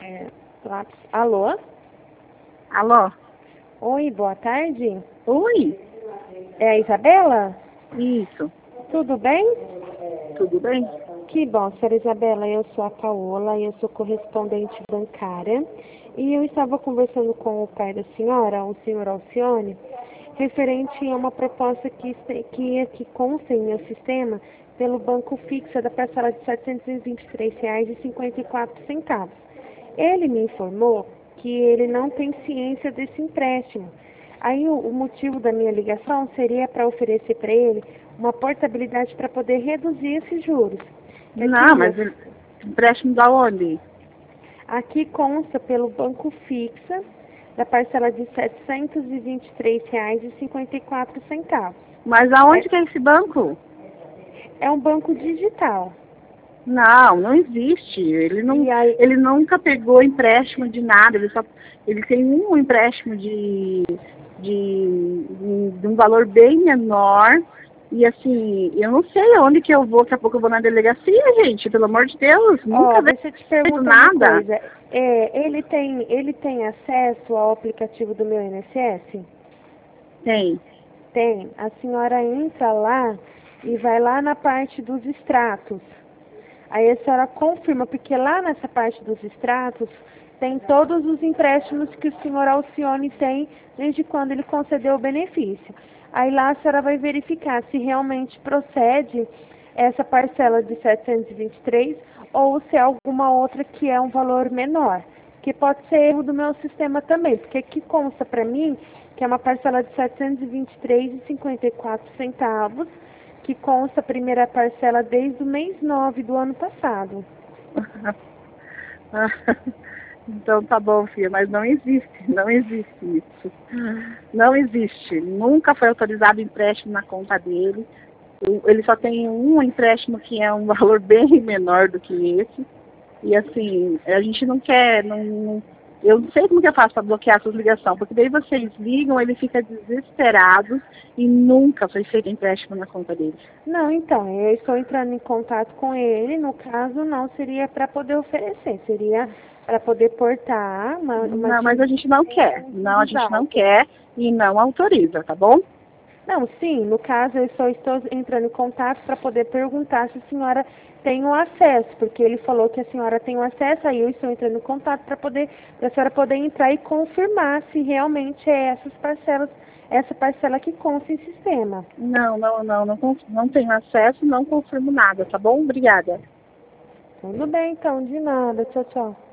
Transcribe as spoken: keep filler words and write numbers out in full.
É, lápis. Alô? Alô? Oi, boa tarde. Oi? É a Isabela? Isso. Tudo bem? Tudo bem? Que bom, senhora Isabela. Eu sou a Paola e eu sou correspondente bancária. E eu estava conversando com o pai da senhora, o senhor Alcione, referente a uma proposta que, que, que consta em meu sistema pelo banco fixa da parcela de setecentos e vinte e três reais e cinquenta e quatro centavos. Ele me informou que ele não tem ciência desse empréstimo. Aí o, o motivo da minha ligação seria para oferecer para ele uma portabilidade para poder reduzir esses juros. Não, mas ele- empréstimo da onde? Aqui consta pelo banco fixa da parcela de setecentos e vinte e três reais e cinquenta e quatro centavos. Mas aonde que é esse banco? É um banco digital. Não, não existe. Ele, não, E aí, ele nunca pegou empréstimo de nada. Ele, só, ele tem um empréstimo de, de, de um valor bem menor. E assim, eu não sei aonde que eu vou, daqui a pouco eu vou na delegacia, gente. Pelo amor de Deus, nunca ó, veio deixa eu te perguntar uma nada. coisa. É, ele tem, ele tem acesso ao aplicativo do meu I N S S? Tem. Tem. A senhora entra lá e vai lá na parte dos extratos. Aí a senhora confirma, porque lá nessa parte dos extratos tem todos os empréstimos que o senhor Alcione tem desde quando ele concedeu o benefício. Aí lá a senhora vai verificar se realmente procede essa parcela de setecentos e vinte e três ou se é alguma outra que é um valor menor. Que pode ser erro do meu sistema também, porque aqui consta para mim que é uma parcela de setecentos e vinte e três reais e cinquenta e quatro centavos, que consta a primeira parcela desde o mês nove do ano passado. Então tá bom, filha, mas não existe, não existe isso. Não existe. Nunca foi autorizado empréstimo na conta dele. Ele só tem um empréstimo que é um valor bem menor do que esse. E assim, a gente não quer, não, não- eu não sei como que eu faço para bloquear essas ligações, porque daí vocês ligam, ele fica desesperado e nunca foi feito empréstimo na conta dele. Não, então, eu estou entrando em contato com ele, no caso não seria para poder oferecer, seria para poder portar uma, uma Não, mas a gente não quer. Não, a gente não altos. quer e não autoriza, tá bom? Não, sim, no caso eu só estou entrando em contato para poder perguntar se a senhora tem o acesso, porque ele falou que a senhora tem o acesso, aí eu estou entrando em contato para poder, para a senhora poder entrar e confirmar se realmente é essas parcelas, essa parcela que consta em sistema. Não, não, não, não, con- não tenho acesso, não confirmo nada, tá bom? Obrigada. Tudo bem, então, de nada. Tchau, tchau.